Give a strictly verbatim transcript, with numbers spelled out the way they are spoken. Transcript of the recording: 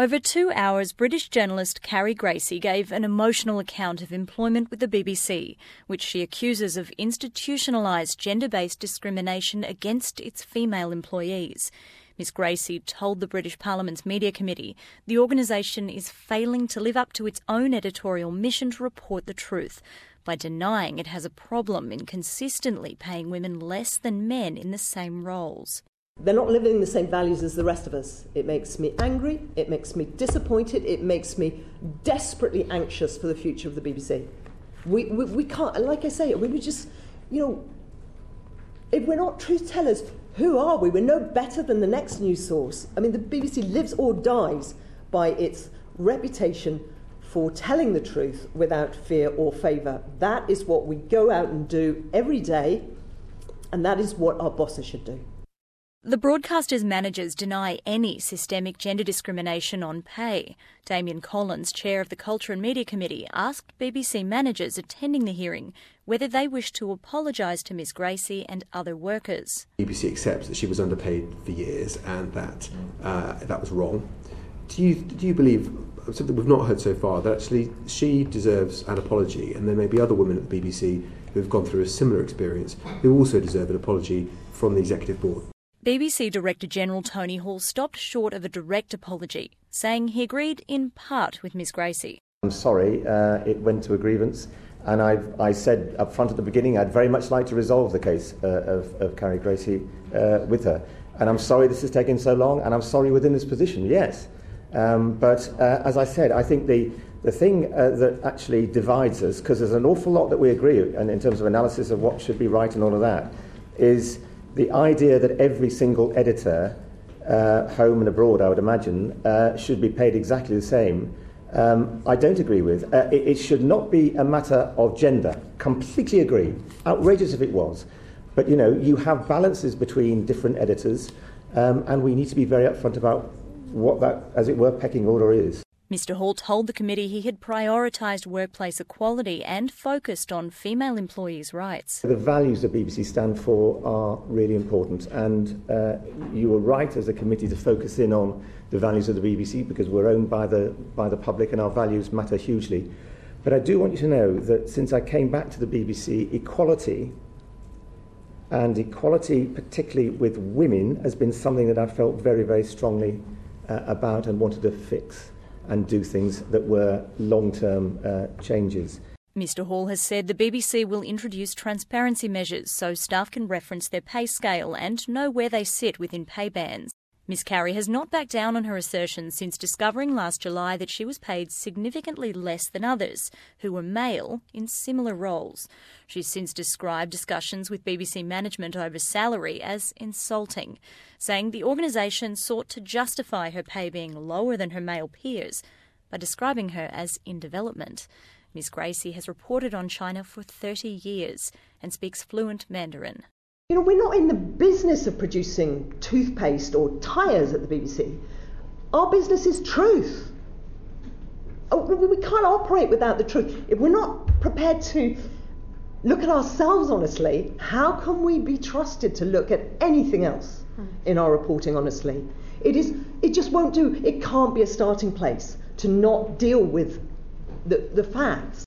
Over two hours, British journalist Carrie Gracie gave an emotional account of employment with the B B C, which she accuses of institutionalised gender-based discrimination against its female employees. Miss Gracie told the British Parliament's Media Committee the organisation is failing to live up to its own editorial mission to report the truth by denying it has a problem in consistently paying women less than men in the same roles. They're not living the same values as the rest of us. It makes me angry, it makes me disappointed, it makes me desperately anxious for the future of the B B C. We, we, we can't, like I say, we would just, you know, if we're not truth tellers, who are we? We're no better than the next news source. I mean, the B B C lives or dies by its reputation for telling the truth without fear or favour. That is what we go out and do every day, and that is what our bosses should do. The broadcaster's managers deny any systemic gender discrimination on pay. Damien Collins, chair of the Culture and Media Committee, asked B B C managers attending the hearing whether they wish to apologise to Miss Gracie and other workers. B B C accepts that she was underpaid for years and that uh, that was wrong. Do you, do you believe, something we've not heard so far, that actually she deserves an apology, and there may be other women at the B B C who have gone through a similar experience who also deserve an apology from the executive board? B B C Director General Tony Hall stopped short of a direct apology, saying he agreed in part with Miss Gracie. I'm sorry, uh, it went to a grievance, and I've, I said up front at the beginning I'd very much like to resolve the case uh, of, of Carrie Gracie uh, with her. And I'm sorry this has taken so long, and I'm sorry within this position, yes. Um, but uh, as I said, I think the, the thing uh, that actually divides us, because there's an awful lot that we agree on in terms of analysis of what should be right and all of that, is the idea that every single editor, uh, home and abroad, I would imagine, uh, should be paid exactly the same, um, I don't agree with. Uh, it, it should not be a matter of gender. Completely agree. Outrageous if it was. But, you know, you have balances between different editors, um, and we need to be very upfront about what that, as it were, pecking order is. Mr Hall told the committee he had prioritised workplace equality and focused on female employees' rights. The values that B B C stand for are really important, and uh, you were right as a committee to focus in on the values of the B B C because we're owned by the, by the public and our values matter hugely. But I do want you to know that since I came back to the B B C, equality, and equality particularly with women, has been something that I've felt very, very strongly uh, about and wanted to fix and do things that were long-term uh, changes. Mr Hall has said the B B C will introduce transparency measures so staff can reference their pay scale and know where they sit within pay bands. Miss Carrie has not backed down on her assertions since discovering last July that she was paid significantly less than others who were male in similar roles. She's since described discussions with B B C management over salary as insulting, saying the organisation sought to justify her pay being lower than her male peers by describing her as in development. Miss Gracie has reported on China for thirty years and speaks fluent Mandarin. You know, we're not in the business of producing toothpaste or tyres at the B B C. Our business is truth. We can't operate without the truth. If we're not prepared to look at ourselves honestly, how can we be trusted to look at anything else in our reporting honestly? It is. It just won't do. It can't be a starting place to not deal with the, the facts.